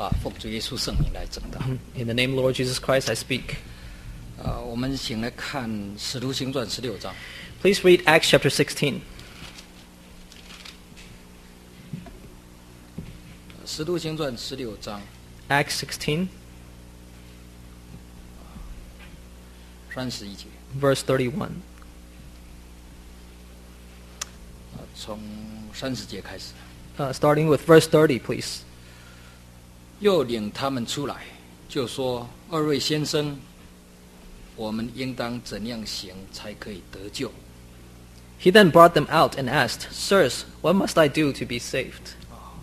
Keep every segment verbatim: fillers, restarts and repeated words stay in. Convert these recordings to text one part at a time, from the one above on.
啊，奉主耶稣圣名来证道。 In the name of Lord Jesus Christ, I speak. 啊，我们请来看《使徒行传》十六章。 Please read Acts chapter sixteen. 《使徒行传》十六章 Acts sixteen, 三十一节， verse thirty-one. 啊，从三十节开始。 Uh, starting with verse thirty, please. 又领他们出来，就说：“二位先生，我们应当怎样行才可以得救？” He then brought them out and asked, Sirs, what must I do to be saved?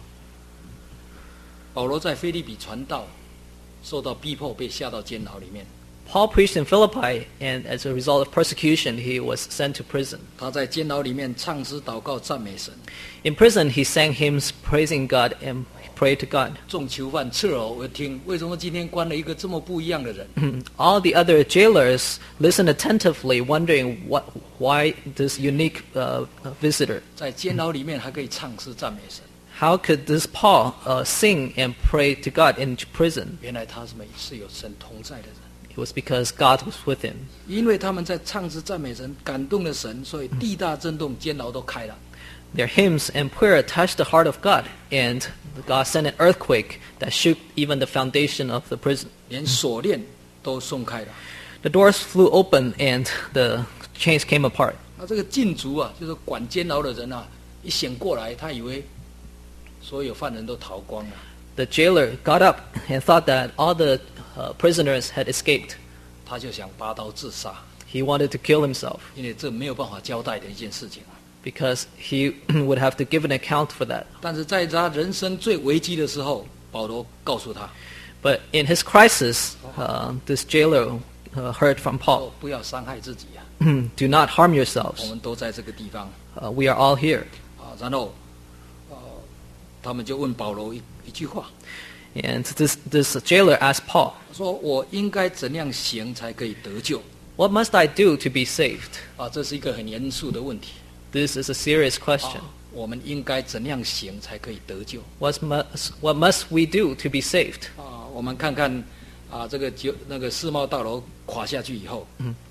保罗在腓立比传道，受到逼迫，被下到监牢里面。 Paul preached in Philippi, and as a result of persecution, he was sent to prison. 他在监牢里面唱诗、祷告、赞美神。 In prison, he sang hymns praising God and prayed to God. 众囚犯侧耳而听，为什么今天关了一个这么不一样的人？ All the other jailers listened attentively, wondering what, why this unique uh, visitor. 在监牢里面还可以唱诗赞美神， How could this Paul uh, sing and pray to God in prison? 原来他是没是有神同在的人。 It was because God was with him. 因为他们在唱诗赞美神，感动了神，所以地大震动，监牢都开了。 Their hymns and prayer touched the heart of God, and God sent an earthquake that shook even the foundation of the prison. 连锁链都松开了。 The doors flew open and the chains came apart. 那这个禁足啊，就是管监牢的人啊，一醒过来，他以为所有犯人都逃光了， The jailer got up and thought that all the uh, prisoners had escaped. 他就想拔刀自杀， He wanted to kill himself 因为这没有办法交代的一件事情啊。 because he would have to give an account for that. 但是在他人生最危机的时候，保罗告诉他 But in his crisis, uh, this jailer uh, heard from：“ Paul, 哦，不要伤害自己啊， do not harm 我 yourselves. 们都在这个地方 Uh, we are all here. 啊。”然后，呃，他们就问保罗一一句话， And this, this jailer asked Paul, 说：“我应该怎样行才可以得救 What must I do to be saved? 啊？”这是一个很严肃的问题。 This is a serious question. 啊，我们应该怎样行才可以得救 What must, what must we do to be saved? 啊？我们看看啊，这个就那个世贸大楼垮下去以后，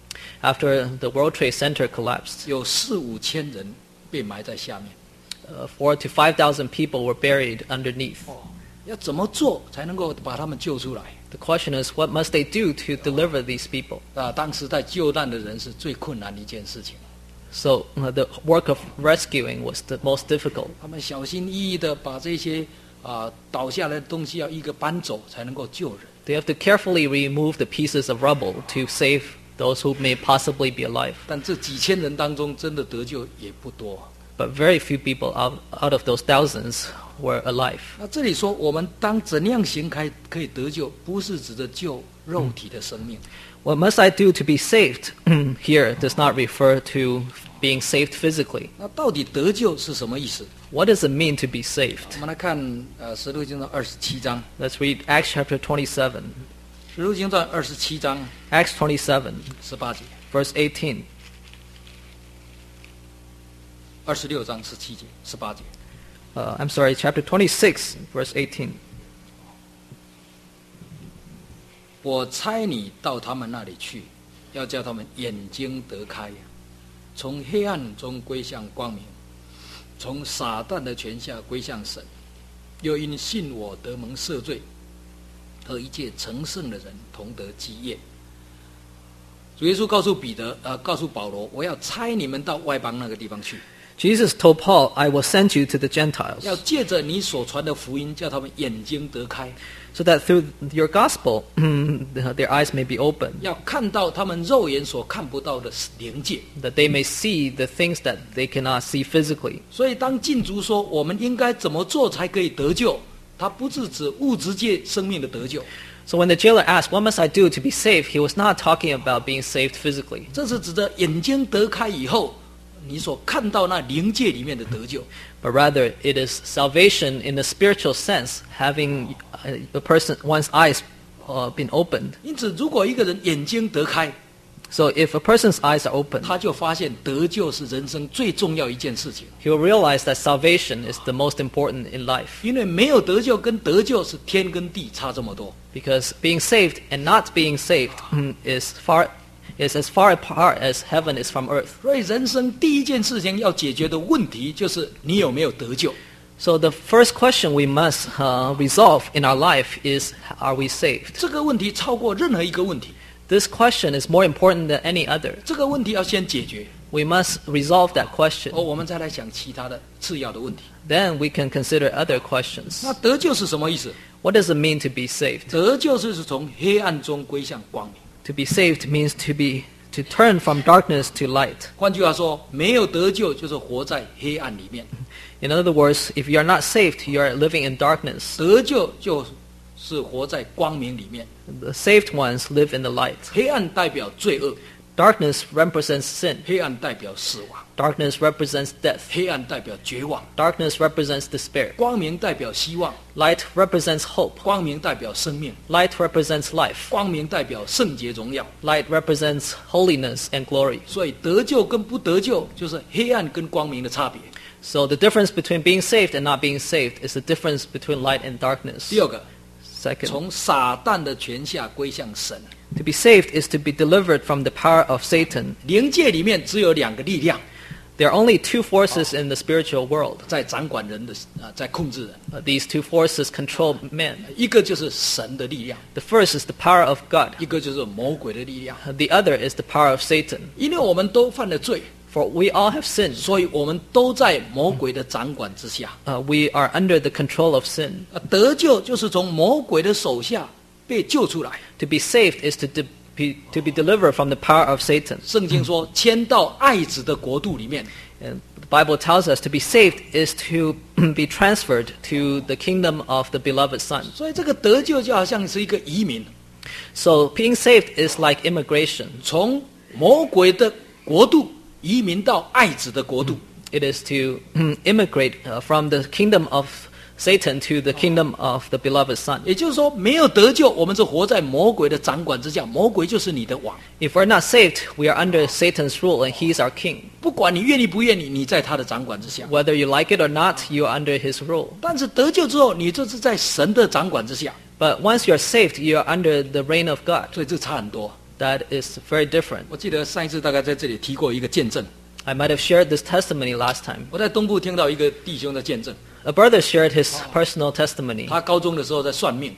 After the World Trade Center collapsed, 有四五千人被埋在下面。 uh, four to five thousand people were buried underneath. 哦，要怎么做才能够把他们救出来？ The question is, what must they do to deliver these people? 啊，当时在救难的人是最困难的一件事情。 So uh, the work of rescuing was the most difficult. 他们小心翼翼的把这些啊倒下来的东西要一个搬走，才能够救人。 They have to carefully remove the pieces of rubble to save those who may possibly be alive. 但这几千人当中，真的得救也不多。 But very few people out, out of those thousands were alive. 那这里说，我们当怎样行开可以得救，不是指的救肉体的生命。 What must I do to be saved? Here does not refer to being saved physically. 那到底得救是什么意思？ What does it mean to be 我 saved? 们来看呃《使徒行传》二十七章， Let's read Acts chapter twenty-seven. 《使徒行传》二十七章 Acts twenty-seven, 十八节， verse eighteen. 二十六章十七节、十八节。 Uh, I'm sorry, chapter twenty-six, verse eighteen. 我差你到他们那里去，要叫他们眼睛得开，从黑暗中归向光明，从撒旦的权下归向神，又因信我得蒙赦罪，和一切成圣的人同得基业。主耶稣告诉彼得，呃，告诉保罗，我要差你们到外邦那个地方去， Jesus told Paul, I will send you to the Gentiles, 要借着你所传的福音，叫他们眼睛得开， so that through your gospel their eyes may be opened, 要看到他们肉眼所看不到的灵界。 that they may see the things that they cannot see physically. 所以当禁足说我们应该怎么做才可以得救，它不是指物质界生命的得救， So when the jailer asked, what must I do to be saved? He was not talking about being saved physically. 这是指的眼睛得开以后，你所看到那灵界里面的得救。 But rather, it is salvation in the spiritual sense, having uh, a person, one's eyes uh, been opened. 因此，如果一个人眼睛得开， So if a person's eyes are open, 他就发现得救是人生最重要一件事情。 he will realize that salvation is the most important in life. 因为没有得救跟得救是天跟地差这么多。 Because being saved and not being saved is far is as far apart as heaven is from earth. 所以人生第一件事情要解决的问题就是你有没有得救。 So the first question we must uh, resolve in our life is, are we saved? 这个问题超过任何一个问题。 This question is more important than any other. 这个问题要先解决， We must resolve that question. 哦，我们再来想其他的次要的问题。 Then we can consider other questions. 那得救是什么意思？ What does it mean to be saved? 得救就是从黑暗中归向光明。 To be saved means to be to turn from darkness to light. 换句话说，没有得救就是活在黑暗里面； In other words, if you are not saved, you are living in darkness. 得救就是活在光明里面。 The saved ones live in the light. 黑暗代表罪恶， Darkness represents sin. 黑暗代表死亡， Darkness represents death. 黑暗代表绝望， Darkness represents despair. 光明代表希望， Light represents hope. 光明代表生命， Light represents life. 光明代表圣洁荣耀。 Light represents holiness and glory. 所以得救跟不得救就是黑暗跟光明的差别。 So the difference between being saved and not being saved is the difference between light and darkness. 第二个， Second, 从撒旦的权下归向神。 to be saved is to be delivered from the power of Satan. 灵界里面只有两个力量 There are only two forces in the spiritual world. 在掌管人的啊，在控制人， Uh, these two forces control men. 一个就是神的力量， The first is the power of God. 一个就是魔鬼的力量。 Uh, The other is the power of Satan. 因为我们都犯了罪， For we all have sinned. 所以我们都在魔鬼的掌管之下。 Uh, we are under the control of sin. 啊，得救就是从魔鬼的手下被救出来。 To be saved is to de- be, to be delivered from the power of Satan. 圣经说，迁到爱子的国度里面。 And the Bible tells us to be saved is to be transferred to the kingdom of the beloved Son. 所以这个得救就好像是一个移民， So being saved is like immigration. 从魔鬼的国度移民到爱子的国度。 It is to immigrate uh, from the kingdom of Satan to the kingdom of the beloved Son. 也就是说，没有得救，我们是活在魔鬼的掌管之下，魔鬼就是你的王。 If we're not saved, we are under Satan's rule and he's our king. 不管你愿意不愿意，你在他的掌管之下。 Whether you like it or not, you are under his rule. 但是得救之后，你就是在神的掌管之下， But once you're saved, you are under the reign of God. 所以这差很多。 That is very different. 我记得上一次大概在这里提过一个见证， I might have shared this testimony last time. 我在东部听到一个弟兄的见证， A brother shared his personal testimony. 他高中的时候在算命，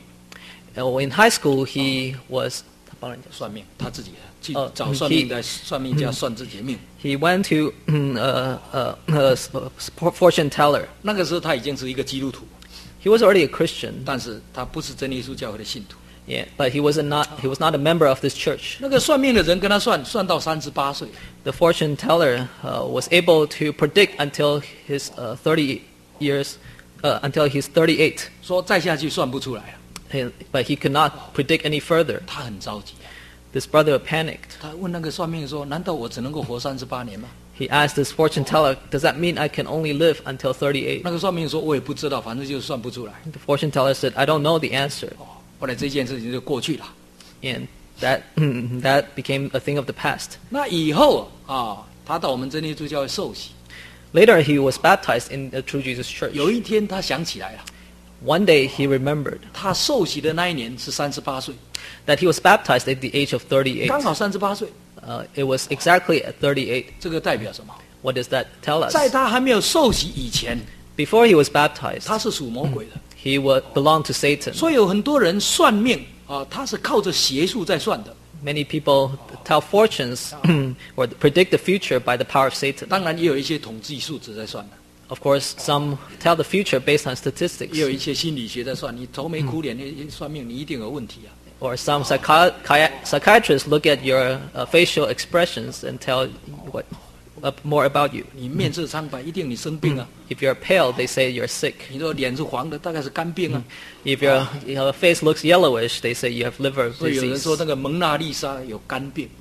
Uh, In high school, he was 算命，他自己去哦找算命的算命家算自己的命。 he went to uh, uh, a fortune teller. 那个时候他已经是一个基督徒， He was already a Christian, 但是他不是真耶稣教会的信徒。 yeah, but he was not he was not a member of this church. 那个算命的人跟他算，算到三十八岁， The fortune teller uh, was able to predict until his uh, thirty years, uh, until he's thirty-eight, 说再下去算不出来了， He- but he could not predict any further. 他很着急。 This brother panicked. 他问那个算命的说：“难道我只能够活三十八年吗 He asked this fortune teller, "Does that mean I can only live until thirty-eight?" 那个算命说：“我也不知道，反正就是算不出来。 The fortune teller said, "I don't know the answer." ” 后来这件事情就过去了。 And that that became a thing of the past. 那以后啊，他到我们真耶稣教会受洗。 Later, he was baptized in the True Jesus Church. 有一天他想起来了， One day, he remembered 他受洗的那一年是三十八岁， that he was baptized at the age of thirty-eight. 刚好三十八岁。 Uh, it was exactly at thirty-eight. 这个代表什么？ What does that tell us? 在他还没有受洗以前， Before he was baptized, 他是属魔鬼的。 he would belong to Satan. 所以有很多人算命啊，他是靠着邪术在算的。 Many people tell fortunes or predict the future by the power of Satan. 当然也有一些统计数值在算的， Of course, some tell the future based on statistics. 也有一些心理学在算。你愁眉苦脸的算命，你一定有问题啊。 Or some psychi- chi- psychiatrists look at your uh, facial expressions and tell you what uh, more about you. 你面色苍白，一定你生病啊。 If you're pale, they say you're sick. 你说脸是黄的，大概是肝病啊。 If your you know, face looks yellowish, they say you have liver 所以有人 disease. 说那个蒙娜丽莎有肝病，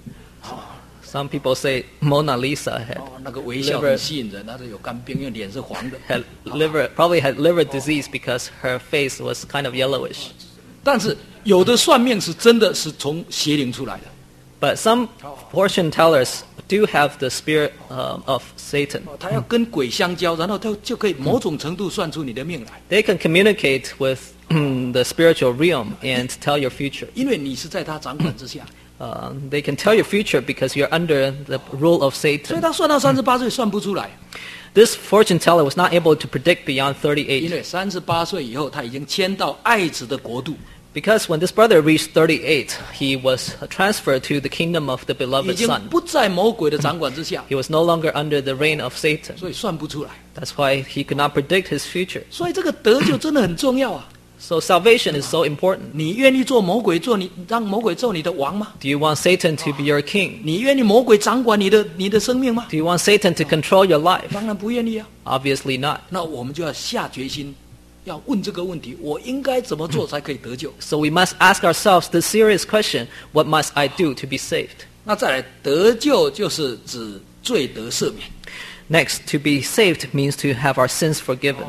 Some people say Mona Lisa had 哦，那个微笑很吸引人，那是有肝病，因为脸是黄的。 had liver probably had liver disease because her face was kind of yellowish. 但是有的算命是真的是从邪灵出来的， But some fortune tellers do have the spirit uh, of Satan. 哦他要跟鬼相交，然后他就可以某种程度算出你的命来， They can communicate with the spiritual realm and tell your future. 因为你是在他掌管之下。 Uh, they can tell your future because you're under the rule of 所以 Satan. 他算到三十八岁算不出来， This fortune teller was not able to predict beyond 因 thirty-eight 为三十八岁以后他已经迁到爱子的国度， because when this brother reached thirty-eight, he was transferred to the kingdom of the 已 beloved 经 son. 不在魔鬼的掌管之下， He was no longer under the reign of Satan. 所以算不出来。 That's why he could not predict his future. 所以这个得救真的很重要啊！ So salvation is so important. 你愿意做魔鬼做你让魔鬼做你的王吗？ Do you want Satan to be your king? 你愿意魔鬼掌管你的你的生命吗？ Do you want Satan to control your life? 当然不愿意啊。 Obviously not. 那我们就要下决心，要问这个问题：我应该怎么做才可以得救？ So we must ask ourselves the serious question, what must I do to be saved? 那再来，得救就是指罪得赦免。 Next, to be saved means to have our sins forgiven.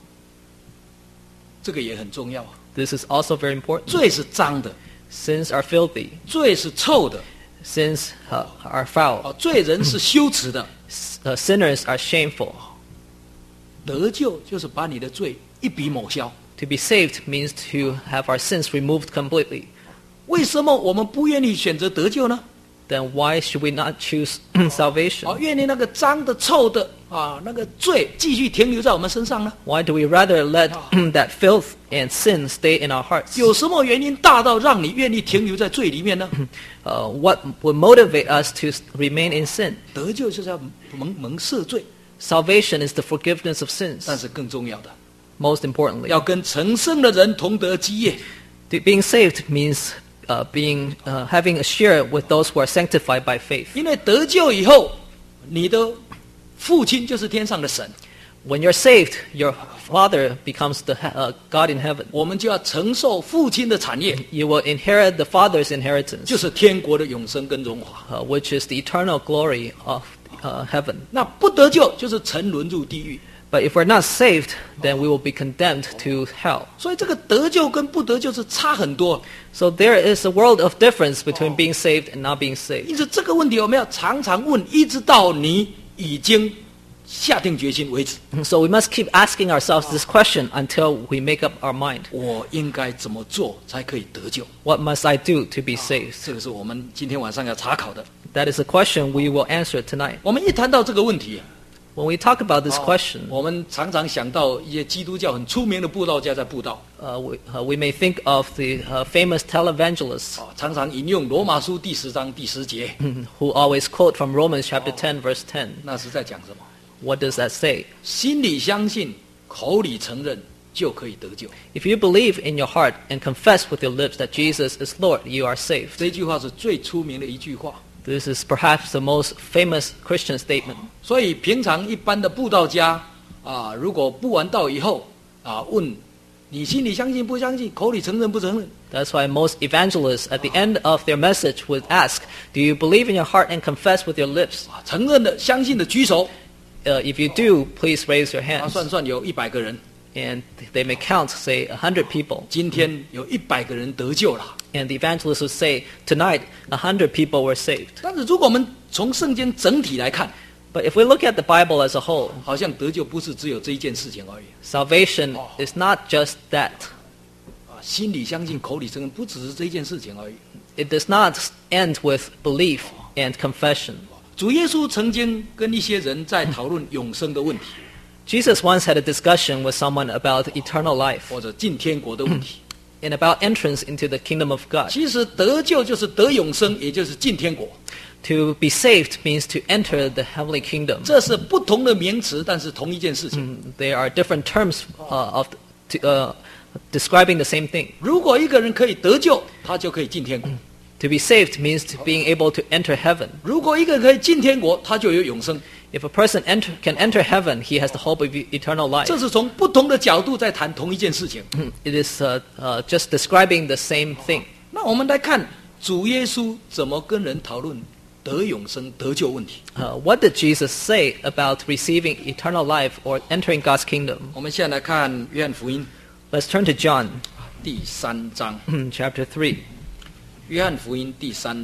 这个也很重要啊。 This is also very important. 罪是脏的， Sins are filthy. 罪是臭的， Sins uh, are foul. 哦，罪人是羞耻的。 S- uh, sinners are shameful. 得救就是把你的罪一笔抹消。 To be saved means to have our sins removed completely. 为什么我们不愿意选择得救呢？ Then why should we not choose salvation? 哦，愿意那个脏的、臭的啊，那个罪继续停留在我们身上呢？ Why do we rather let that filth and sin stay in our hearts? 有什么原因大到让你愿意停留在罪里面呢？ Uh, what would motivate us to s- remain in sin? 得救就是要蒙蒙赦罪， Salvation is the forgiveness of sins. 但是更重要的， Most importantly, 要跟成圣的人同得基业。 to- being saved means uh, being uh, having a share with those who are sanctified by faith. 因为得救以后，你的父亲就是天上的神， When you're saved, your father becomes the he- uh, God in heaven. 我们就要承受父亲的产业， You will inherit the Father's inheritance, 就是天国的永生跟荣华。 uh, which is the eternal glory of uh, heaven. 那不得救就是沉沦入地狱。 But if we're not saved, then we will be condemned to hell. 所以这个得救跟不得救是差很多。 So there is a world of difference between being saved and not being saved. 因此这个问题我们要常常问，一直到你已经下定决心为止。 So we must keep asking ourselves this question until we make up our mind. 我应该怎么做才可以得救？ What must I do to be saved? 这个是我们今天晚上要查考的。 That is a question we will answer tonight. 我们一谈到这个问题， When we talk about this question, 我们常常想到一些基督教很出名的布道家在布道， uh, we, uh, we may think of the uh, famous televangelists 啊，常常引用罗马书第十章第十节， who always quote from Romans chapter ten, verse ten. 那是在讲什么？ What does that say? 心里相信，口里承认，就可以得救。 If you believe in your heart and confess with your lips that Jesus is Lord, you are saved. 这句话是最出名的一句话。 This is perhaps the most famous Christian statement. 所以平常一般的布道家啊，如果布完道以后啊，问你心里相信不相信，口里承认不承认？ That's why most evangelists at the end of their message would ask, do you believe in your heart and confess with your lips? 啊，承认的、相信的举手。 Uh, if you do, please raise your 啊， hands. 算算有一百个人， And they may count, say, a hundred people. 今天有一百个人得救了。 And the evangelist would say, tonight, a hundred people were saved. 但是如果我们从圣经整体来看， But if we look at the Bible as a whole, 好像得救不是只有这一件事情而已。 salvation is not just that. 啊，心里相信，口里承认，不只是这一件事情而已。 It does not end with belief and confession. 主耶稣曾经跟一些人在讨论永生的问题， Jesus once had a discussion with someone about eternal life 或者进天国的问题。 and about entrance into the kingdom of God. 其实得救就是得永生，也就是进天国。 To be saved means to enter the heavenly kingdom. 这是不同的名词，但是同一件事情。 Mm, There are different terms uh, of to, uh, describing the same thing. 如果一个人可以得救，他就可以进天国； To be saved means to being able to enter heaven. 如果一个人可以进天国，他就有永生。 If a person enter, can enter heaven, he has the hope of e- eternal life. 这是从不同的角度在谈同一件事情。 It is uh, uh, just describing the same thing. 那我们来看主耶稣怎么跟人讨论得永生、得救问题。 Uh, what did Jesus say about receiving eternal life or entering God's kingdom? 我们现在来看约翰福音 Let's turn to John 第三章。 chapter three. 约翰福音第三章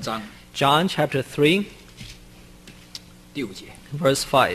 John chapter three, 第五节， verse five.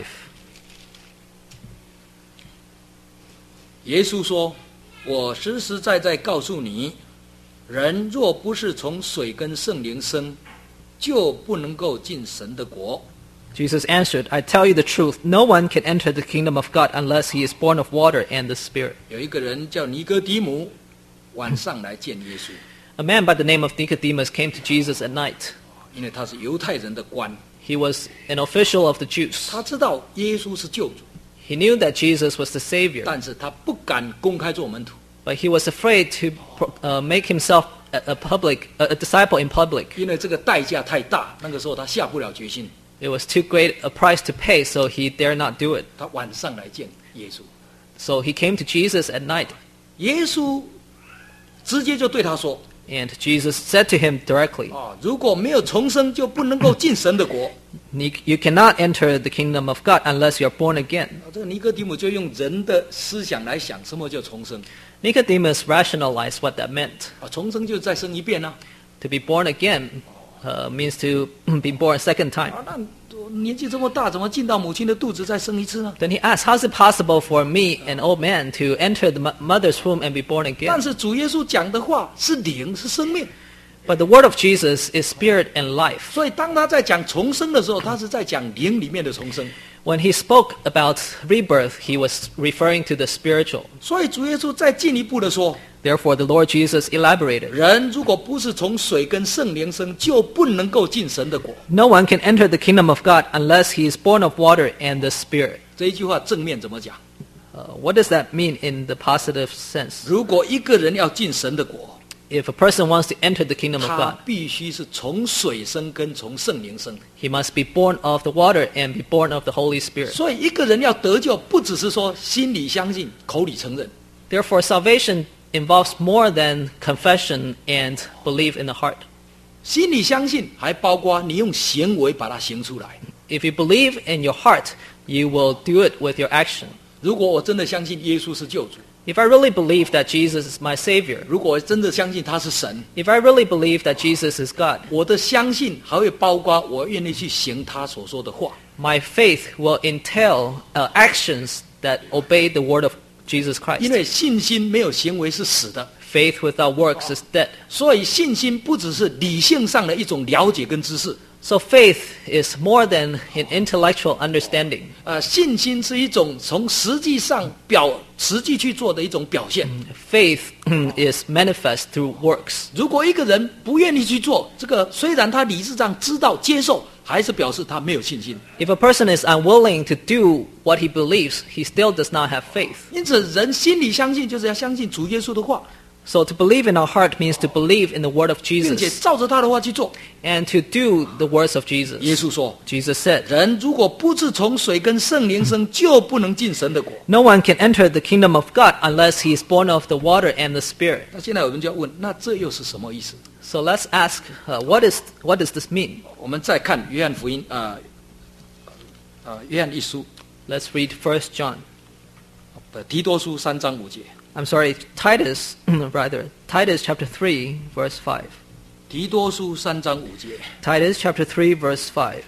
耶稣说：“我实实在在告诉你，人若不是从水跟圣灵生，就不能够进神的国。” Jesus answered, I tell you the truth, no one can enter the kingdom of God unless he is born of water and the Spirit. 有一个人叫尼哥底母，晚上来见耶稣， A man by the name of Nicodemus came to Jesus at night. 因为他是犹太人的官， He was an official of the Jews. 他知道耶稣是救主， He knew that Jesus was the Savior, 但是他不敢公开做门徒， but he was afraid to uh, make himself a, a public, a, a disciple in public. 因为这个代价太大，那个时候他下不了决心， It was too great a price to pay, so he dare not do it. 他晚上来见耶稣， So he came to Jesus at night, 耶稣直接就对他说 and Jesus said to him directly, 啊，如果没有重生，就不能够进神的国。 You you cannot enter the kingdom of God unless you are born again. 啊这个尼哥底母就用人的思想来想，什么叫重生？ Nicodemus rationalized what that meant. 啊，重生就再生一遍啊！ To be born again uh, means to be born a second time. 啊，那我年纪这么大，怎么进到母亲的肚子再生一次呢？ Then he asked, how is it possible for me, an old man, to enter the mo- mother's womb and be born 但 again? 是主耶稣讲的话是灵，是生命， But the word of Jesus is spirit and life. 所以当他在讲重生的时候，他是在讲灵里面的重生。 When he spoke about rebirth, he was referring to the spiritual. 所以主耶稣再进一步的说， Therefore, the Lord Jesus elaborated, 人如果不是从水跟圣灵生，就不能够进神的国。 no one can enter the kingdom of God unless he is born of water and the Spirit. 这一句话正面怎么讲？ Uh, what does that mean in the positive sense? 如果一个人要进神的国， If a person wants to enter the kingdom of 他 God, 必须是从水生跟从圣灵生。 he must be born of the water and be born of the Holy Spirit. 所以一个人要得救，不只是说心里相信、口里承认。 Therefore, salvation involves more than confession and belief in the heart. 心里相信，还包括你用行为把它行出来。 If you believe in your heart, you will do it with your action. 如果我真的相信耶稣是救主， If I really believe that Jesus is my Savior, 如果我真的相信他是神， if I really believe that Jesus is God, 我的相信还会包括我愿意去行他所说的话。 my faith will entail uh, actions that obey the word of Jesus 因 Christ. 为信心没有行为是死的， Faith without works is dead. 所以信心不只是理性上的一种了解跟知识， So faith is more than an intellectual understanding. 呃，信心是一种从实际上表实际去做的一种表现。 Faith is manifest through works. 如果一个人不愿意去做这个，虽然他理智上知道接受，还是表示他没有信心。 If a person is unwilling to do what he believes, he still does not have faith. 因此，人心里相信，就是要相信主耶稣的话， So to believe in our heart means to believe in the word of 并且 Jesus 照着他的话去做。 and to do the words of 耶 Jesus. 稣说 Jesus said, 人如果不是从水跟圣灵生，就不能进神的国。 no one can enter the kingdom of God unless he is born of the water and the Spirit. 那现在我们就要问，那这又是什么意思？ So let's ask, uh, what is what does this mean? 我们再看约翰福音啊啊、呃，约翰一书 Let's read First John. 的提多书三章五节。 I'm sorry, Titus, rather, Titus chapter three, verse five. 提多书三章五节， Titus chapter three, verse five.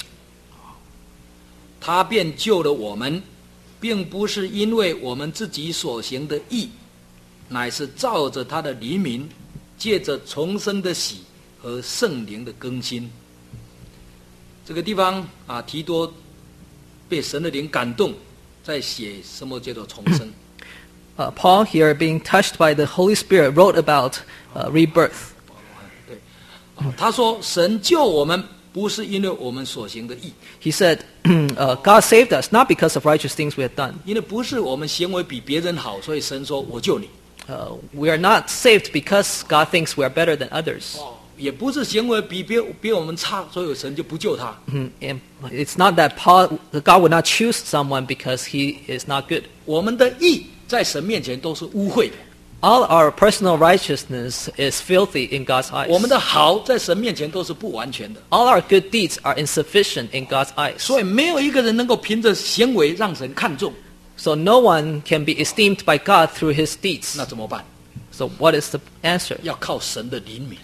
他便救了我们，并不是因为我们自己所行的义，乃是照着他的黎明，借着重生的喜和圣灵的更新。这个地方啊，提多被神的灵感动，在写什么叫做重生。 Uh, Paul here, being touched by the Holy Spirit, wrote about uh, rebirth. 对，啊他说神救我们，不是因为我们所行的义， He said, uh, God saved us not because of righteous things we had done. 因为不是我们行为比别人好，所以神说我救你。 Uh, we are not saved because God thinks we are better than others. 也不是行为比别比我们差，所以神就不救他。 Mm, and it's not that Paul, God would not choose someone because he is not good. 我们的义在神面前都是污秽的， All our personal righteousness is filthy in God's eyes. 我们的好在神面前都是不完全的， All our good deeds are insufficient in God's eyes. 所以没有一个人能够凭着行为让神看重。 So no one can be esteemed by God through his deeds. 那怎么办？ So what is the answer? 要靠神的怜悯。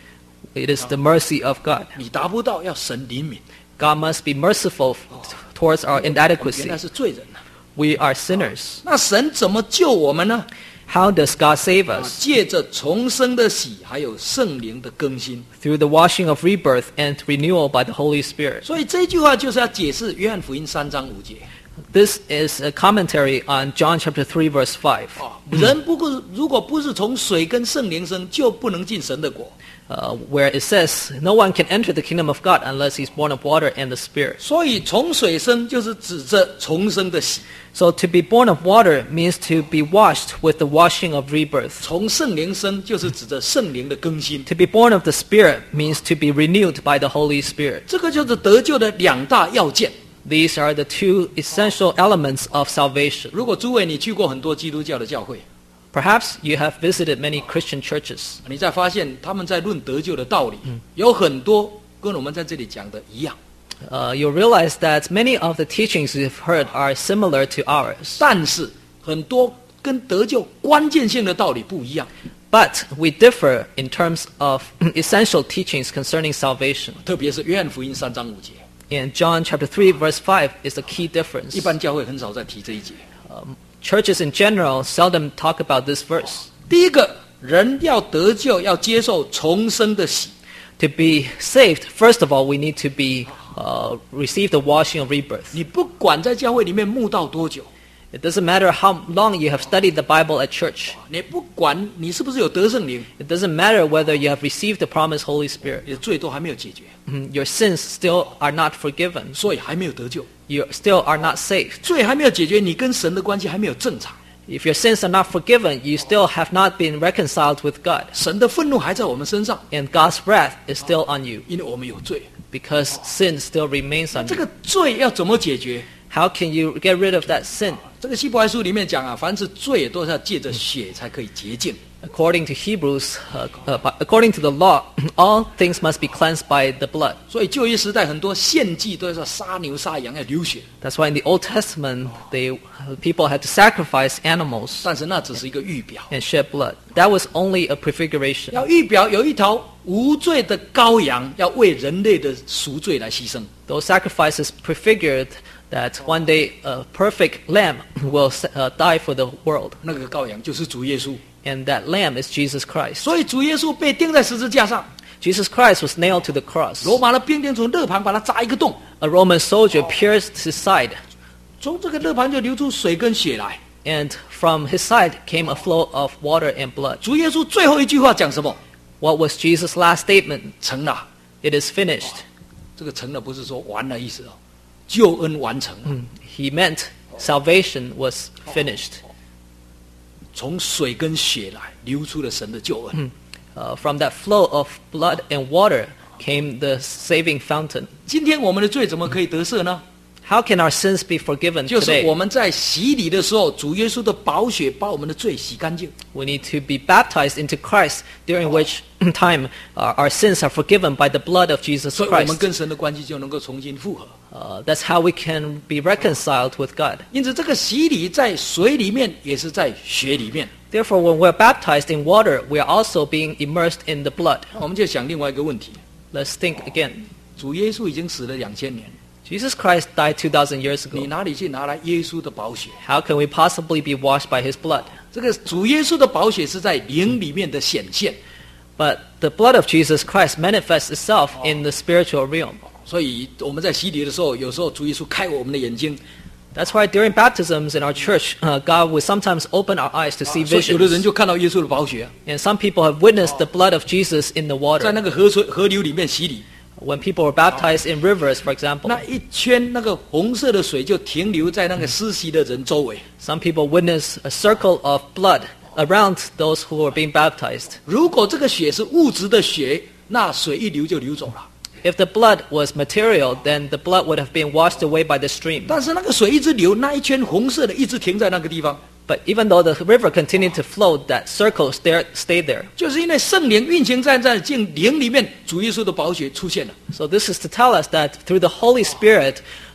It is the mercy of God. 你达不到，要神怜悯。 God must be merciful towards our 原 inadequacy. 来是罪人啊。 We are sinners. 那神怎么救我们呢？ How does God save 啊 us? 借着重生的喜，还有圣灵的更新。 Through the washing of rebirth and renewal by the Holy Spirit. 所以这句话就是要解释约翰福音三章五节。 This is a commentary on John chapter three verse five. 啊，人不过如果不是从水跟圣灵生，就不能进神的国。 Uh, where it says, no one can enter the kingdom of God unless he's born of water and the Spirit. 所以从水生就是指着重生的喜， So to be born of water means to be washed with the washing of rebirth. 从圣灵生就是指着圣灵的更新。 To be born of the Spirit means to be renewed by the Holy Spirit. 这个就是得救的两大要件。 These are the two essential elements of salvation. 如果诸位你去过很多基督教的教会， Perhaps you have visited many Christian churches. 你再发现他们在论得救的道理，有很多跟我们在这里讲的一样， Uh, you'll realize that many of the teachings you've heard are similar to ours. 但是很多跟得救关键性的道理不一样。 But we differ in terms of essential teachings concerning salvation. 特别是约翰福音三章五节， In John chapter three verse five is the key difference. 一般教会很少在提这一节。 Churches in general seldom talk about this verse. 第一个，人要得救，要接受重生的喜。 To be saved, first of all, we need to be uh, receive the washing of rebirth. 你不管在教会里面慕道多久， It doesn't matter how long you have studied the Bible at church. 你不管你是不是有得圣灵， It doesn't matter whether you have received the promised Holy Spirit. 你的罪都还没有解决， Mhm. Your sins still are not forgiven. 所以还没有得救。 You still are not saved. 罪还没有解决，你跟神的关系还没有正常， If your sins are not forgiven, you still have not been reconciled with God. 神的愤怒还在我们身上， And God's wrath is still on you 因为我们有罪。 because sin still remains on 这 you. 个罪要怎么解决？ How can you get rid of that sin? 这个希伯来书里面讲啊，凡是罪都是要借着血才可以洁净。 According to Hebrews, uh, uh, but according to the law, all things must be cleansed by the blood. 所以旧约时代很多献祭都是要杀牛杀羊要流血， That's why in the Old Testament, they people had to sacrifice animals 但是那只是一个预表。 and shed blood. That was only a prefiguration. 要预表有一条无罪的羔羊，要为人类的赎罪来牺牲。 Those sacrifices prefigured that one day a perfect lamb will uh, die for the world. 那个羔羊就是主耶稣， And that lamb is Jesus Christ. 所以主耶稣被钉在十字架上， Jesus Christ was nailed to the cross. 罗马的兵丁从肋旁把他扎一个洞， A Roman soldier pierced his side, 从这个肋旁就流出水跟血来。 and from his side came a flow of water and blood. 主耶稣最后一句话讲什么？ What was Jesus' last statement? 成了。 It is finished. 这个成了不是说完了意思哦，救恩完成了。 He meant salvation was finished. 从水跟血来流出了神的救恩。 Uh, from that flow of blood and water came the saving fountain. 今天我们的罪怎么可以得赦呢？ How can our sins be forgiven 就是我 today? 们在洗礼的时候，主耶稣的宝血把我们的罪洗干净。 We need to be baptized into Christ, during which time uh, our sins are forgiven by the blood of Jesus 所以我们 Christ. 跟神的关系就能够重新复合。 Uh, that's how we can be reconciled with God. 因此，这个洗礼在水里面，也是在血里面。 Therefore, when we're baptized in water, we are also being immersed in the blood. 我们就想另外一个问题： Let's think again. 主耶稣已经死了两千年， Jesus Christ died two thousand years 你 ago. 哪里去拿来耶稣的宝血？ How can we possibly be washed by his blood? 这个主耶稣的宝血是在灵里面的显现， But the blood of Jesus Christ manifests itself in the spiritual realm. 所以我们在洗礼的时候，有时候主耶稣开我们的眼睛， That's why during baptisms in our church, uh, God will sometimes open our eyes to see 所以有的人 visions. 就看到耶稣的宝血， And some people have witnessed the blood of Jesus in the 在 water. 那个河水河流里面洗礼， When people were baptized in rivers, for example, 那一圈那个红色的水就停留在那个施洗的人周围。 some people witnessed a circle of blood around those who were being baptized. 如果这个血是物质的血，那水一流就流走了。 If the blood was material, then the blood would have been washed away by the stream. 但是那个水一直流，那一圈红色的一直停在那个地方， But even though the river continued to flow, that circle stay- stayed there. 就是因为圣灵运行在在进灵里面，主耶稣的宝血出现了。 So this is to tell us that through the Holy Spirit,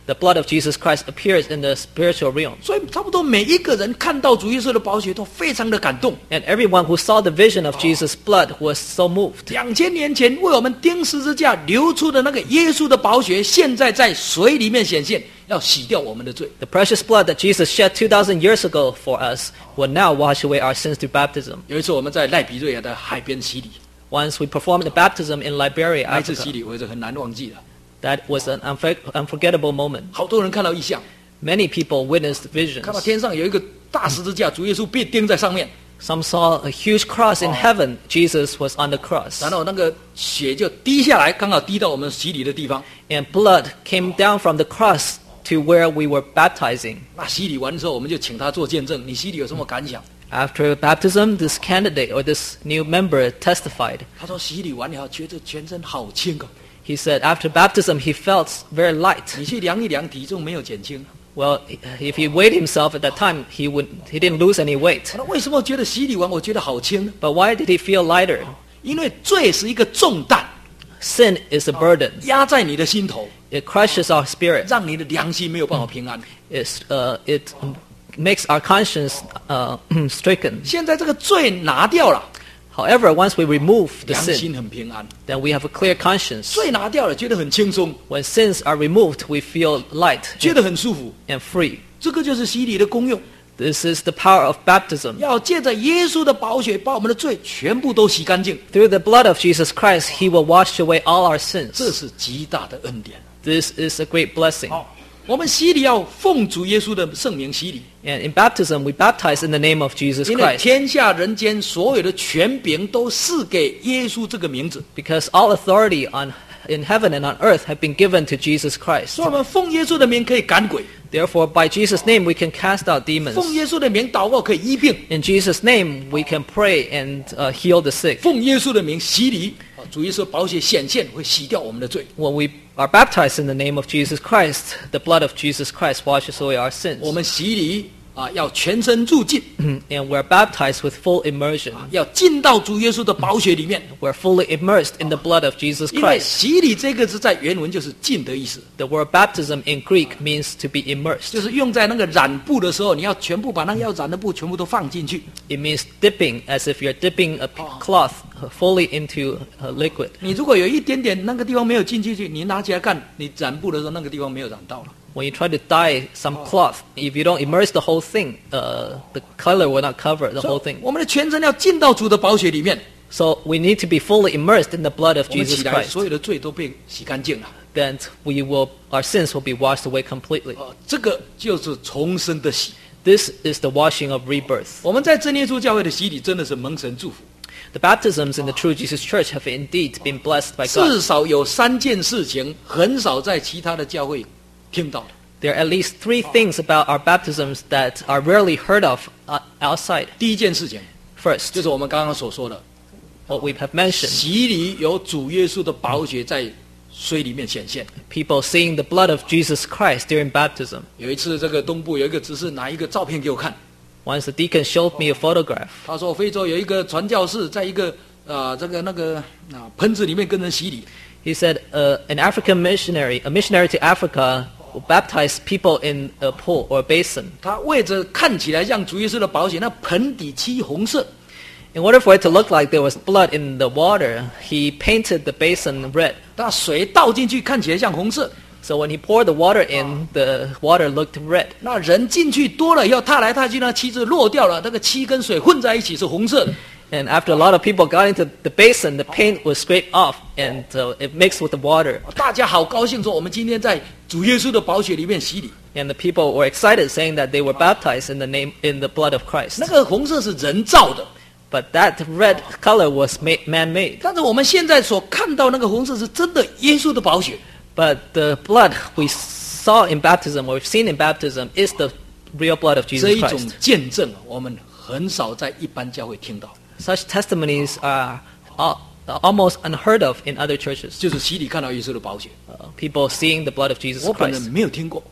the blood of Jesus Christ appears in the spiritual realm. 所以差不多每一个人看到主耶稣的宝血都非常的感动。 And everyone who saw the vision of Jesus' blood was so moved. 两千年前为我们钉十字架流出的那个耶稣的宝血，现在在水里面显现，要洗掉我们的罪。 The precious blood that Jesus shed two thousand years ago for us will now wash away our sins through baptism. 有一次我们在赖比瑞亚的海边洗礼， Once we performed the baptism in Liberia, 那一次洗 Africa. 礼我是很难忘记的。 That was an unfor- unforgettable moment. 好多人看到异象， Many people witnessed visions. 看到天上有一个大十字架，主耶稣被钉在上面， Some saw a huge cross in heaven. Jesus was on the cross. 然后那个血就滴下来，刚好滴到我们洗礼的地方。 And blood came down from the cross to where we were baptizing. 那洗礼完之后，我们就请他做见证，你洗礼有什么感想？ After baptism, this candidate or this new member testified. 他说洗礼完以后觉得全身好轻啊， He said after baptism he felt very light. 你去量一量，体重没有减轻。 Well, if he weighed himself at that time, he would he didn't lose any weight. 他说为什么觉得洗礼完我觉得好轻呢？ But why did he feel lighter? 因为罪是一个重担， Sin is a burden. 压在你的心头， It crushes our spirit. 让你的良心没有办法平安。 It's, uh, it makes our conscience uh, stricken. 现在这个罪拿掉了， However, once we remove the 良 sin, 心很平安。 then we have a clear conscience. 罪拿掉了，觉得很轻松， When sins are removed, we feel light 觉得很舒服。 and free. 这个就是洗礼的功用， This is the power of baptism. 要借着耶稣的宝血，把我们的罪全部都洗干净。 Through the blood of Jesus Christ, he will wash away all our 这 sins. 是极大的恩典。 This is a great blessing. 好，我们洗礼要奉主耶稣的圣名洗礼， And in baptism, we baptize in the name of Jesus 因为 Christ. 天下人间所有的权柄都赐给耶稣这个名字， Because all authority on in heaven and on earth have been given to Jesus Christ. 所以我们奉耶稣的名可以赶鬼， Therefore, by Jesus' name, we can cast out 奉 demons. 耶稣的名祷告可以医病， In Jesus' name, we can pray and uh, heal the sick. 奉耶稣的名洗礼，啊主耶稣的宝血显现会洗掉我们的罪。 When we are baptized in the name of Jesus Christ, the blood of Jesus Christ washes away our sins. 我们洗礼啊要全身入浸， And we're baptized with full immersion. 要进到主耶稣的宝血里面， We're fully immersed in the blood of Jesus 因为 Christ. 洗礼这个字在原文就是浸的意思， The word baptism in Greek means to be immersed. 就是用在那个染布的时候，你要全部把那个要染的布全部都放进去。 It means dipping, as if you're dipping a p- cloth uh, fully into a liquid. 你如果有一点点那个地方没有进进去，你拿起来看，你染布的时候那个地方没有染到了。 When you try to dye some cloth, if you don't immerse the whole thing, uh, the color will not cover the 所 whole 以 thing. 我们的全身要进到主的宝血里面， So we need to be fully immersed in the blood of 我们 Jesus 起来 Christ. 所有的罪都被洗干净了。 Then we will, our sins will be washed away completely. 哦，这个就是重生的洗。 This is the washing of rebirth. 我们在真耶稣教会的洗礼真的是蒙神祝福， The baptisms in the True Jesus Church have indeed been blessed by God. 至少有三件事情很少在其他的教会听到的。 There are at least three things about our baptisms that are rarely heard of uh, outside. 第一件事情 First, 就是我们刚刚所说的， what we have mentioned, 洗礼有主耶稣的宝血在水里面显现。 people seeing the blood of Jesus Christ during baptism. 有一次，这个东部有一个执事拿一个照片给我看， Once the deacon showed me a photograph. 他说非洲有一个传教士在一个啊、这个那个啊盆子里面跟人洗礼， He said uh, an African missionary, a missionary to Africa, will baptize people in a pool or a basin. 他为着看起来像主耶稣的宝血，那盆底漆红色， In order for it to look like there was blood in the water, he painted the basin red. 那水倒进去看起来像红色， So when he poured the water in, the water looked red. 那人进去多了以后，踏来踏去，那漆就落掉了，那个漆跟水混在一起是红色的。 And after a lot of people got into the basin, the paint was scraped off and uh, it mixed with the water. 大家好高兴说，我们今天在主耶稣的宝血里面洗礼。 And the people were excited, saying that they were baptized in the name in the blood of Christ. 那个红色是人造的， But that red color was made, man-made. 但是我们现在所看到那个红色是真的耶稣的宝血。 But the blood we saw in baptism, or we've seen in baptism, is the real blood of 这 Jesus 一种 Christ. 见证，我们很少在一般教会听到， Such testimonies are al- almost unheard of in other churches. 就是洗礼看到耶稣的宝血。 Uh, people seeing the blood of Jesus 我本人 Christ. 没有听过，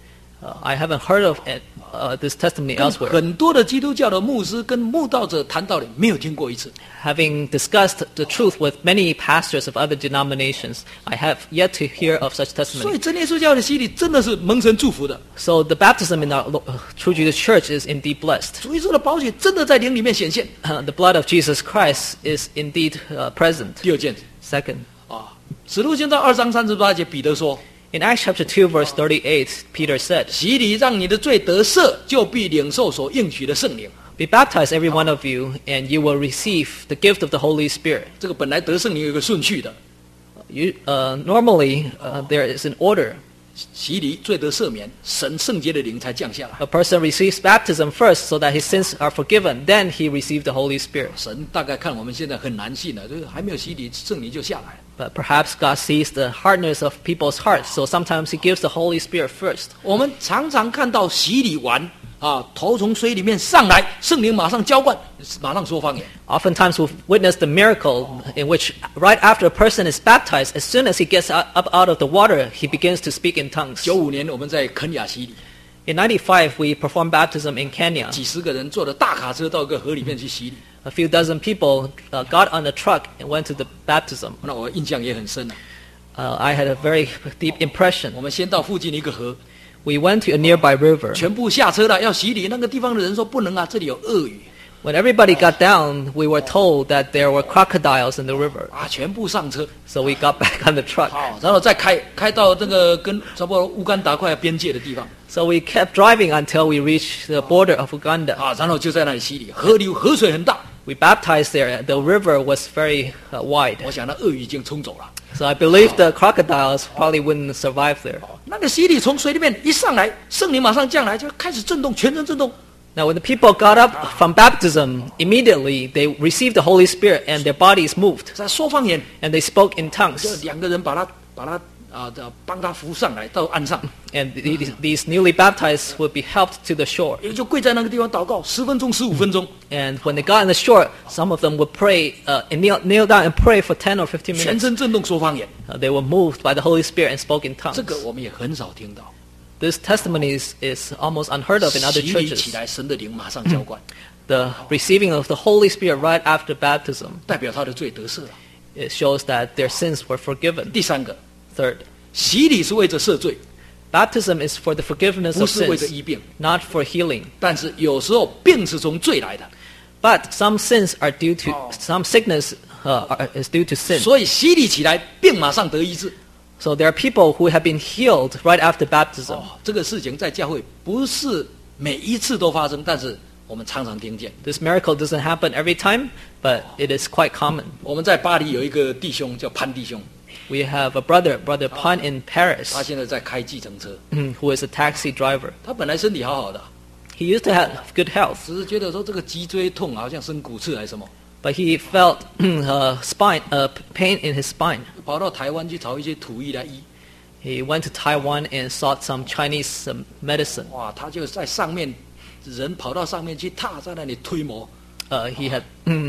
Uh, I haven't heard of it, uh, this testimony 跟 elsewhere. 很多的基督教的牧师跟慕道者谈道理，没有听过一次。 Having discussed the truth with many pastors of other denominations, I have yet to hear of such 所以 testimony. 真耶稣教的洗礼真的是蒙神祝福的， So the baptism in our Lo- uh, True Jesus Church is indeed blessed. 主耶稣的宝血真的在灵里面显现。 Uh, the blood of Jesus Christ is indeed uh, present. 第二件 Second, 啊，使徒行传二章三十八节，彼得说 in Acts chapter two, verse thirty-eight, Peter said, 洗礼让你的罪得赦，就必领受所应许的圣灵。 "Be baptized, every one of you, and you will receive the gift of the Holy Spirit." 这个本来得圣灵有一个顺序的， You, uh, normally, uh, there is an order. 洗礼罪得赦免，神圣洁的灵才降下来。 A person receives baptism first so that his sins are forgiven. Then he receives the Holy Spirit. 神大概看我们现在很难信了，就是还没有洗礼，圣灵就下来了。 But perhaps God sees the hardness of people's hearts, so sometimes he gives the Holy Spirit first. 我们常常看到洗礼完啊，头从水里面上来，圣灵马上浇灌，马上说方言。 Oftentimes we've witnessed the miracle in which right after a person is baptized, as soon as he gets out- up out of the water, he begins to speak in tongues. 九五年我们在肯雅洗礼， In ninety-five, we performed baptism in Kenya. 几十个人坐着大卡车到一个河里面去洗礼， A few dozen people uh, got on a truck and went to the baptism. 那我印象也很深了。 Uh, I had a very deep impression. 我们先到附近的一个河， We went to a nearby river. 全部下车了要洗礼，那个地方的人说不能啊，这里有鳄鱼 When everybody got down, we were told that there were crocodiles in the river. 啊，全部上车。 So we got back on the truck. 好，然后再开开到那个跟差不多乌干达快要边界的地方 So we kept driving until we reached the border of Uganda. 啊，然后就在那里洗礼，河流河水很大， We baptized there. The river was very uh, wide. 我想那鳄鱼已经冲走了。 So I believe the crocodiles probably wouldn't survive there. 那个洗礼从水里面一上来，圣灵马上降来，就开始震动，全身震动。 Now when the people got up from baptism, immediately they received the Holy Spirit and their bodies moved. 在说方言， And they spoke in 就 tongues. 两个人把他把他啊，这帮他扶上来到岸上， And these, these newly baptized would be helped to the shore. 也就跪在那个地方祷告十分钟、十五分钟， And when they got on the shore, some of them would pray, uh, and kneel, kneel down and pray for ten or fifteen 全 minutes. 身震动说方言。 Uh, they were moved by the Holy Spirit and spoke in 这 tongues. 个我们也很少听到。 This testimony is, is almost unheard of in other 洗礼起 churches. 来，神的灵马上浇灌， The receiving of the Holy Spirit right after baptism, 代表他的罪得赦了。 it shows that their sins were forgiven. 第三个， Third, 洗礼是为着赦罪， baptism is for the forgiveness 不 of 是为着 sins, 医病。 not for healing. 但是有时候病是从罪来的， But some sins are due to, some sickness uh, are, is due to sin. 所以洗礼起来，病马上得医治。 So there are people who have been healed right after baptism. 哦，这个事情在教会不是每一次都发生，但是我们常常听见。 This miracle doesn't happen every time, but it is quite common. 我们在巴黎有一个弟兄叫潘弟兄， We have a brother, Brother Pan in 他 Paris, 现在在开计程车。 who is a taxi driver. 他本来身体好好的， He used to have good health, 只是觉得说这个脊椎痛，好像生骨刺还是什么， but he felt uh, spine, uh, pain in his spine. 跑到台湾去找一些土医来医。 He went to Taiwan and sought some Chinese um, medicine. 哇，他就在上面，人跑到上面去踏，在那里推磨。 Uh, he had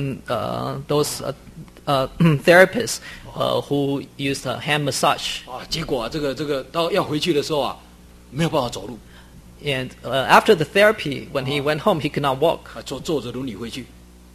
uh, those uh, uh, therapists uh, who used uh, hand massage. 啊，结果啊，这个这个到要回去的时候啊，没有办法走路， And uh, after the therapy, when he went home, he could not walk. 啊，坐坐着轮椅回去。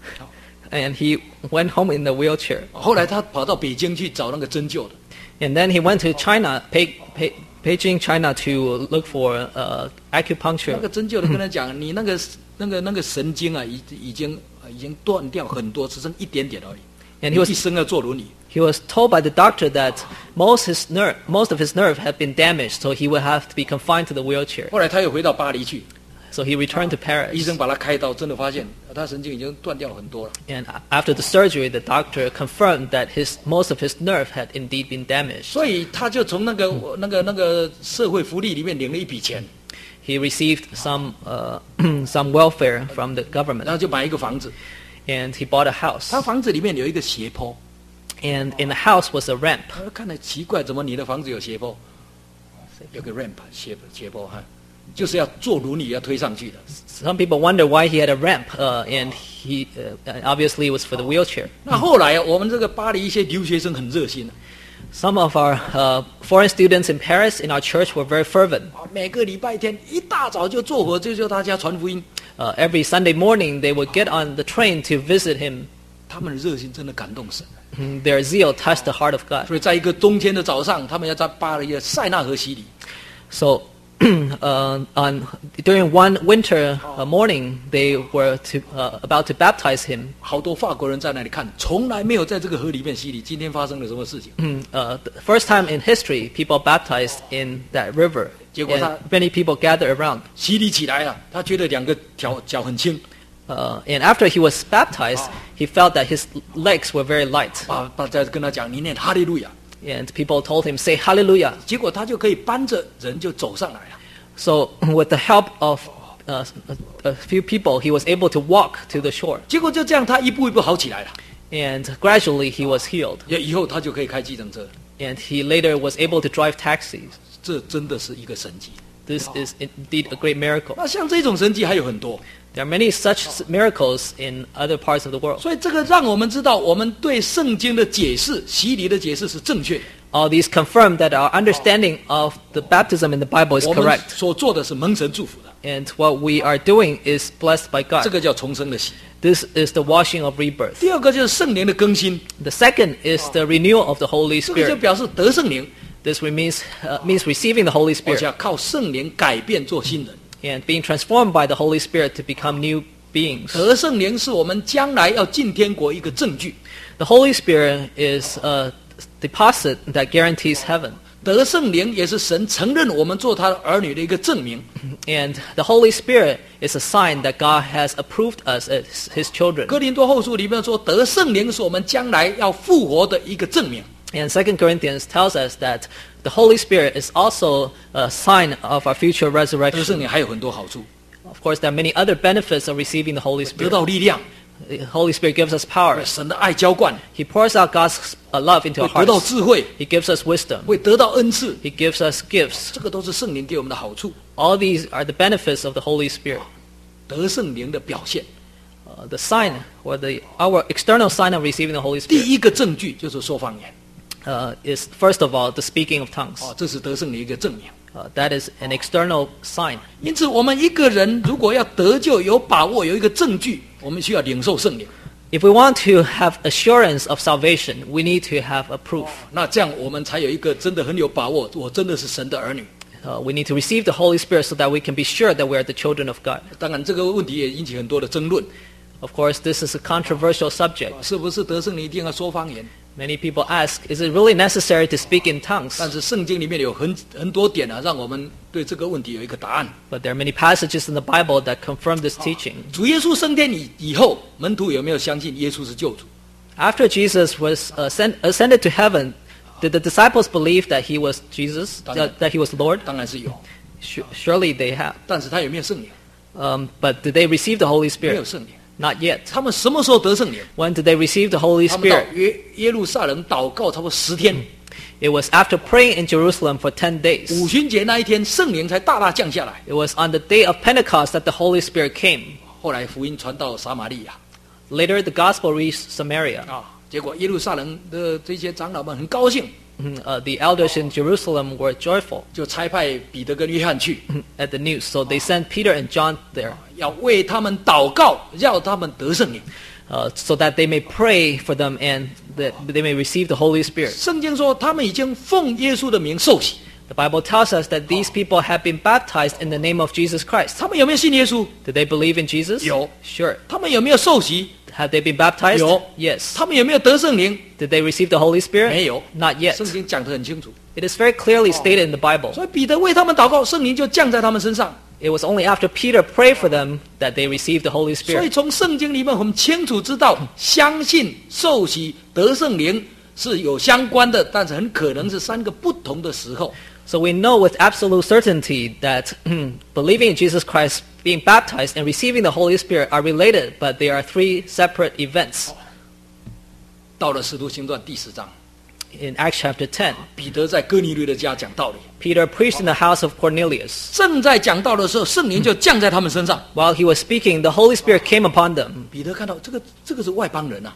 And he went home in the wheelchair. 后来他跑到北京去找那个针灸的， And then he went to China, Pe- Pe- Beijing, China, to look for uh, 那 acupuncture. 个针灸的跟他讲，你那个那个那个神经啊，已已经已经断掉很多，只剩一点点而已。 And 你 he 一 was 生要坐轮椅。 he was told by the doctor that most his nerve, most of his nerve had been damaged, so he would have to be confined to the wheelchair. 后来他又回到巴黎去， So he returned to 医 Paris. 生把他开刀，真的发现他神经已经断掉很多了。 And after the surgery, the doctor confirmed that his most of his nerve had indeed been damaged. 所以他就从那个那个那个社会福利里面领了一笔钱， He received some uh, some welfare from the 然 government, 后就买一个房子。 and he bought a house. 他房子里面有一个斜坡， And in the house was a ramp. 他看来奇怪，怎么你的房子有斜坡？有个 ramp 斜斜坡哈，就是要坐轮椅要推上去的。 Some people wonder why he had a ramp, uh, and he uh, obviously it was for the wheelchair. 那后来啊我们这个巴黎一些留学生很热心啊， Some of our uh, foreign students in Paris in our church were very fervent. 每个礼拜天一大早就坐火车就大家传福音， Uh, every Sunday morning, they would get on the train to visit him. 他们的热心真的感动神。 Mm, Their zeal touched the heart of God. 所以在一个冬天的早上，他们要在巴黎的塞纳河洗礼。 So, uh, on during one winter uh, morning, they were to, uh, about to baptize him. 好多法国人在那里看，从来没有在这个河里面洗礼。今天发生了什么事情？ Mm, Uh, the first time in history, people baptized in that river, 结果他- and many people gathered around. 洗礼起来了，他觉得两个脚脚很轻， Uh, and after he was baptized, he felt that his legs were very light. 把大家跟他讲，你念哈利路亚， And people told him, say hallelujah. 结果他就可以搬着人就走上来了。 So with the help of uh, a, a few people, he was able to walk to the shore. 结果就这样，他一步一步好起来了。 And gradually he was healed. 也以后他就可以开计程车， And he later was able to drive taxis. 这真的是一个神迹。 This is indeed a great miracle. 那像这种神迹还有很多， There are many such miracles in other parts of the world. 所以这个让我们知道，我们对圣经的解释、洗礼的解释是正确的。 All these confirm that our understanding of the baptism in the Bible is 我们 correct. 所做的是蒙神祝福的， And what we are doing is blessed by 这 God. 个叫重生的洗。 This is the washing of rebirth. 第二个就是圣灵的更新， The second is the renewal of the Holy 这个就 Spirit. 表示得圣灵， This means, uh, means receiving the Holy 而且 Spirit 要靠圣灵改变做新人。 and being transformed by the Holy Spirit to become new beings. 得圣灵是我们将来要进天国一个证据， The Holy Spirit is a deposit that guarantees heaven. 得圣灵也是神承认我们做他的儿女的一个证明。 And the Holy Spirit is a sign that God has approved us as His children. 哥林多后书里面说，得圣灵是我们将来要复活的一个证明。 And Second Corinthians tells us that the Holy Spirit is also a sign of our future 得圣 resurrection. 灵还有很多好处， Of course, there are many other benefits of receiving the Holy 得 Spirit. 到力量， The Holy Spirit gives us power. 神的爱浇灌， He pours out God's uh, love into 会 our 得到 hearts. 智慧， He gives us wisdom. 会得到恩赐， He gives us gifts. 这个都是圣灵给我们的好处。 All these are the benefits of the Holy Spirit. 得圣灵的表现， Uh, the sign, or the our external sign of receiving the Holy 第 Spirit, 一个证据就是说方言， uh, is first of all the speaking of tongues. 哦，这是得圣灵一个证明。 Uh, that is an external sign. 因此，我们一个人如果要得救、有把握、有一个证据，我们需要领受圣灵。 If we want to have assurance of salvation, we need to have a proof. 那这样我们才有一个真的很有把握，我真的是神的儿女。 Uh, we need to receive the Holy Spirit so that we can be sure that we are the children of God. 当然，这个问题也引起很多的争论， Of course, this is a controversial subject. 是不是得圣灵一定要说方言？ Many people ask, is it really necessary to speak in tongues? 但是圣经里面有很很多点啊，让我们对这个问题有一个答案。 But there are many passages in the Bible that confirm this teaching. 主耶稣升天以以后，门徒有没有相信耶稣是救主？ After Jesus was ascend, ascended to heaven, did the disciples believe that he was Jesus, that, that he was Lord? 当然是有， Su- Surely they have. 但是他有没有圣灵？ Um, but did they receive the Holy 没有 Spirit? 圣灵。 Not yet. 他们什么时候得圣灵？ When did they receive the Holy 他们到 Spirit? 约耶路撒冷祷告差不多十天， It was after praying in Jerusalem for ten days. 五旬节那一天，圣灵才大大降下来。 It was on the day of Pentecost that the Holy Spirit came. 后来福音传到撒玛利亚 Later, the gospel reached Samaria. 啊，结果耶路撒冷的这些长老们很高兴， Mhm. Uh, the elders in Jerusalem were joyful 就差派彼得跟约翰去， at the news. So they sent Peter and John there 要为他们祷告，要他们得圣灵。 uh, so that they may pray for them and that they may receive the Holy Spirit. 圣经说，他们已经奉耶稣的名受洗， The Bible tells us that these people have been baptized in the name of Jesus Christ. 他们有没有信耶稣？ Did they believe in Jesus? 有。 Sure. 他们有没有受洗？ Have they been baptized? 有。 Yes. 他们有没有得圣灵？ Did they receive the Holy Spirit? 没有。 Not yet. 圣经讲得很清楚， It is very clearly stated in the Bible. 所以彼得为他们祷告，圣灵就降在他们身上。 It was only after Peter prayed for them that they received the Holy 所以 Spirit. 从圣经里面，我们清楚知道，相信、受洗、得圣灵是有相关的，但是很可能是三个不同的时候。 So we know with absolute certainty that believing in Jesus Christ, being baptized, and receiving the Holy Spirit are related, but they are three separate events. 到了使徒行传第十章， In Acts chapter ten, 彼得在哥尼略的家讲道理， Peter preached in the house of Cornelius. 正在讲道的时候，圣灵就降在他们身上。 While he was speaking, the Holy Spirit came upon them. 彼得看到这个，这个是外邦人啊，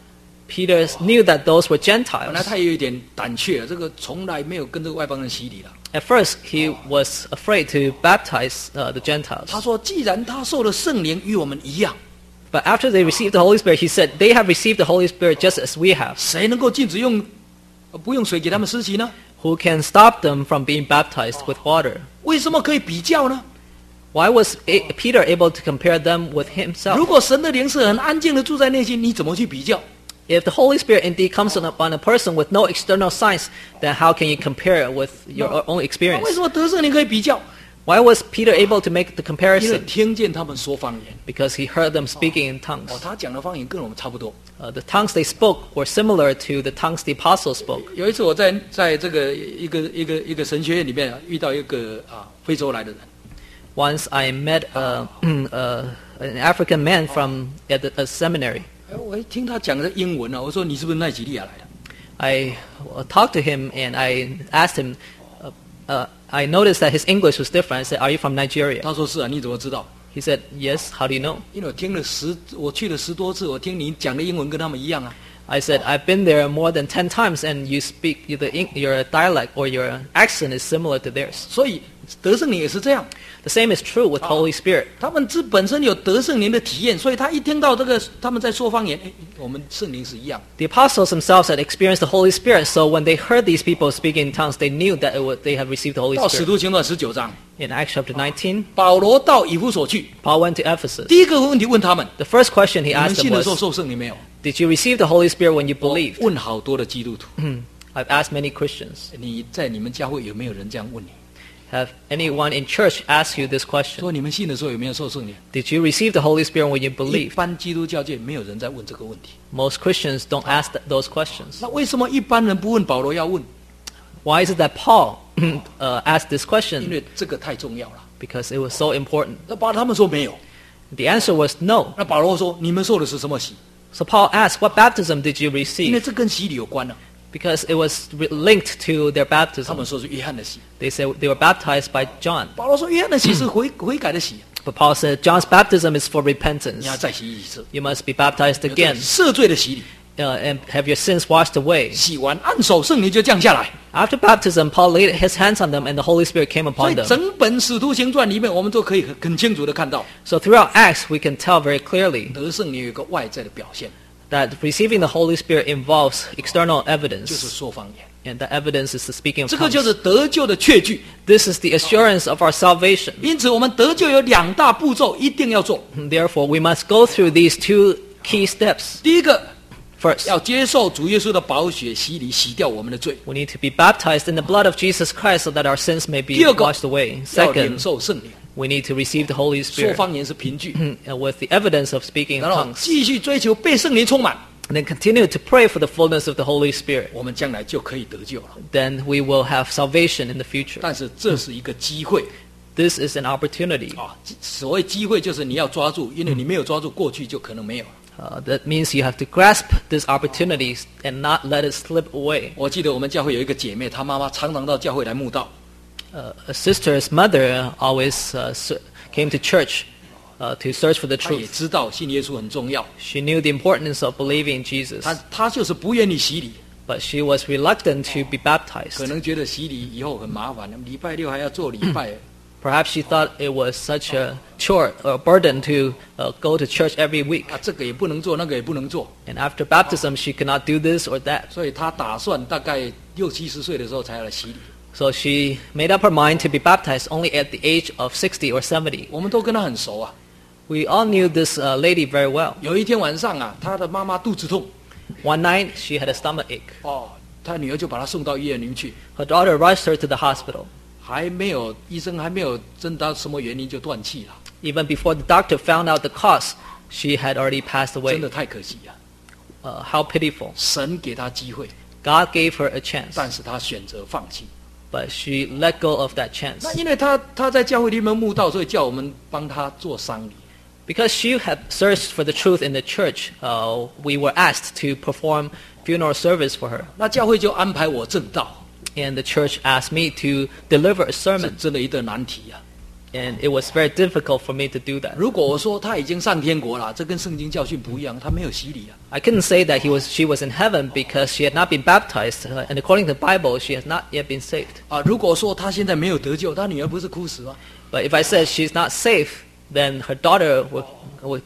Peter knew that those were 本 Gentiles. 来他也有一点胆怯，这个从来没有跟这个外邦人洗礼了。 At first, he was afraid to baptize uh, the Gentiles. 他说：“既然他受了圣灵与我们一样， But after they received the Holy Spirit, he said, they have received the Holy Spirit just as we have. 谁能够禁止用呃不用水给他们施洗呢？ Who can stop them from being baptized with water? 为什么可以比较呢？ Why was A- Peter able to compare them with 如 himself? 果神的灵是很安静的住在内心，你怎么去比较？ If the Holy Spirit indeed comes on a, on a person with no external signs, then how can you compare it with your own 那 experience? 为什么得圣灵可以比较？ Why was Peter able to make the 因为 comparison? 听见他们说方言， Because he heard them speaking in tongues. 哦，他讲的方言跟我们差不多。 Uh, the tongues they spoke were similar to the tongues the apostles spoke. 有一次我在在这个一个一个一个神学院里面啊遇到一个啊非洲来的人， Once I met uh, uh, an African man from at the, a seminary. 哎我一听他讲的英文啊，我说你是不是奈及利亚来的？ I uh, talked to him and I asked him, uh, uh, I noticed that his English was different. I said, are you from Nigeria? 他说是啊，你怎么知道？ He said, yes, how do you know? 因为我听了十，我去了十多次，我听你讲的英文跟他们一样啊。 I said, I've been there more than ten times and you speak, the, your dialect or your accent is similar to theirs. 所以得圣灵也是这样， The same is true with Holy Spirit. 他们自本身有得圣灵的体验，所以他一听到这个他们在说方言，哎，我们圣灵是一样。 The apostles themselves had experienced the Holy Spirit, so when they heard these people speaking in tongues, they knew that it was, they had received the Holy 到使 Spirit. 徒行传十九章， In Acts chapter nineteen, 保罗到以弗所去， Paul went to Ephesus. 第一个问题问他们： The first question he 你们 asked 信 them 的时候 was, 受圣灵没有？ did you receive the Holy Spirit when you 我 believed? 问好多的基督徒， I've asked many Christians, 你在你们教会有没有人这样问你？ have anyone in church asked you this question? 说你们信的时候有没有受圣灵？ Did you receive the Holy Spirit when you 一 believed? 般基督教界没有人在问这个问题。 Most Christians don't ask th- those questions. 那为什么一般人不问，保罗要问？ Why is it that Paul uh, asked this 因 question? 为这个太重要了。 Because it was so important. 那保他们说没有， The answer was no. 那保罗说你们受的是什么洗？ So Paul asked, what baptism did you 因为 receive? 这跟洗礼有关了、 Because it was re- linked to their 他 baptism. 们说是约翰的洗， They said they were baptized by John. 保罗说约翰的洗是悔悔改的洗， But Paul said John's baptism is for 你 repentance. 要再洗一次， You must be baptized 有这个 again 赦罪的洗礼， uh, and have your sins washed away. 洗完按手圣灵就降下来。 After baptism, Paul laid his hands on them and the Holy Spirit came 所 upon 以 them. 整本使徒行传里面，我们都可以很很清楚的看到， So throughout Acts, we can tell very clearly 得圣灵有一个外在的表现， that receiving the Holy Spirit involves external 就是 evidence. 说方言。 And the evidence is the speaking of 这个就是 tongues. 得救的确据。 This is the assurance of our salvation. 因此，我们得救有两大步骤，一定要做。 Therefore, we must go through these two key steps. 第一个， First, 要接受主耶稣的宝血洗礼，洗掉我们的罪； we need to be baptized in the blood of Jesus Christ so that our sins may be 第二个， washed away. 要领 Second, 受圣灵。 we need to receive the Holy 说 Spirit 方言是凭据， uh, with the evidence of speaking in 然后 tongues. 继续追求被圣灵充满， And then continue to pray for the fullness of the Holy Spirit. 我们将来就可以得救了。 Then we will have salvation in the future. 但是这是一个机会 This is an opportunity. 啊！所谓机会，就是你要抓住，因为你没有抓住，过去就可能没有了。 Uh, that means you have to grasp these opportunities and not let it slip away. 我记得我们教会有一个姐妹，她妈妈常常到教会来慕道， Uh, a sister's mother always uh, s- came to church uh, to search for the 她也 truth. 知道信耶稣很重要， She knew the importance of believing in Jesus, 她她就是不愿意洗礼， but she was reluctant to be 可 baptized. 能觉得洗礼以后很麻烦，礼拜六还要做礼拜。 Perhaps she thought it was such a chore or burden to uh, go to church every week. 啊，这个也不能做，那个也不能做， And after baptism, she could not do this or that. 所以她打算大概六七十岁的时候才来洗礼。 So she made up her mind to be baptized only at the age of sixty or seventy. 我们都跟她很熟啊。 We all knew this uh, lady very well. 有一天晚上啊，她的妈妈肚子痛， One night, she had a stomach ache. 哦，她女儿就把她送到医院里面去， Her daughter rushed her to the hospital. 还没有医生还没有诊断什么原因就断气了， Even before the doctor found out the cause, she had already passed 真 away. 的太可惜了。 Uh, how pitiful. 神给她机会， God gave her a chance, 但是她选择放弃。 but she let go of that chance. 那因为她她在教会里面慕道，所以叫我们帮她做丧礼。 Because she had searched for the truth in the church, uh, we were asked to perform funeral service for her. 那教会就安排我正道， And the church asked me to deliver a 是 sermon. 真的一个难题啊。 And it was very difficult for me to do that. 如果我说他已经上天国了，这跟圣经教训不一样，他没有洗礼啊。 I couldn't say that he was, she was in heaven because she had not been baptized, uh, and according to the Bible, she has not yet been saved. 啊，如果说他现在没有得救，他女儿不是哭死吗？ But if I said she's not safe, then her daughter would, would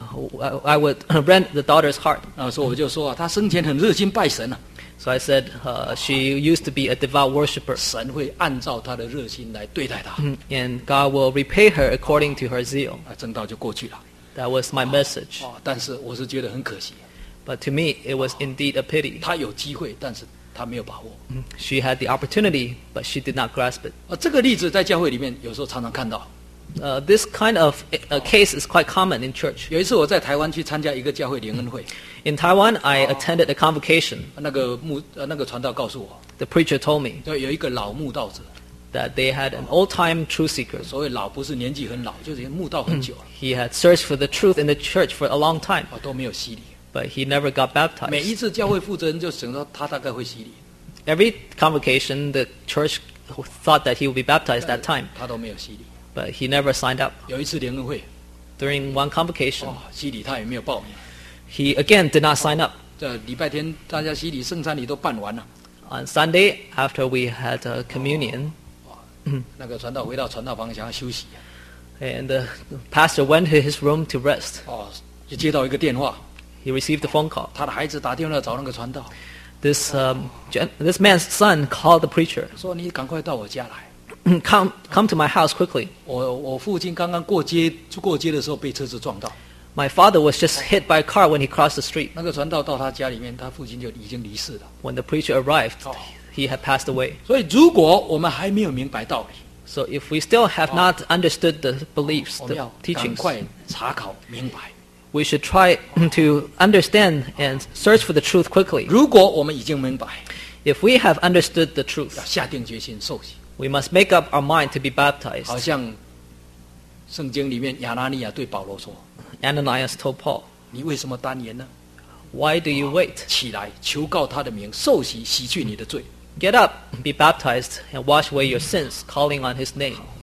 uh, I would rend the daughter's heart. 啊，所以我就说啊，他生前很热心拜神啊， So I said uh, she used to be a devout worshiper, 神会按照他的热心来对待他。 and God will repay her according to her zeal. 啊，正道就过去了。 That was my message. 哦，但是我是觉得很可惜， But to me, it was indeed a pity. 他有机会，但是他没有把握。 She had the opportunity, but she did not grasp it. 啊，这个例子在教会里面有时候常常看到。 Uh, this kind of uh, case is quite common in church. 有一次我在台湾去参加一个教会联恩会， In Taiwan, I attended a convocation. 那个牧呃那个传道告诉我， The preacher told me 就有一个老牧道者， that they had an old-time truth seeker. 所谓老不是年纪很老，就是牧道很久了， He had searched for the truth in the church for a long time, 啊都没有洗礼。 but he never got 每一 baptized. 次教会负责人就想到他大概会洗礼， Every convocation, the church thought that he would be baptized that time, 他都没有洗礼。 but he never signed up. 有一次联恩会， During one convocation, 哦，洗礼他也没有报名。 he again did not sign up. 这礼拜天大家洗礼圣餐礼都办完了， On Sunday, after we had uh, communion, 那个传道回到传道房想要休息， and the pastor went to his room to rest, 哦，就接到一个电话， he received a phone call. 他的孩子打电话找那个传道， This um, gen- this man's son called the preacher. 说你赶快到我家来。 come come to my house quickly. 我我父亲刚刚过街过街的时候被车子撞到， My father was just hit by a car when he crossed the street. 那个传道到他家里面，他父亲就已经离世了。 When the preacher arrived, Oh. he had passed away. 所以如果我们还没有明白道理， So if we still have not understood the beliefs, 我们 the 要赶 teachings, 快查考明白。 we should try to understand and search for the truth quickly. 如果我们已经明白， If we have understood the truth, 要下定决心受洗。 we must make up our mind to be 好 baptized. 像圣经里面亚拿尼亚对保罗说 Ananias told Paul, 你为什么单言呢？ "Why do you wait? 起来，求告他的名，受洗，洗去你的罪。 Get up, be baptized, and wash away your sins, calling on his name."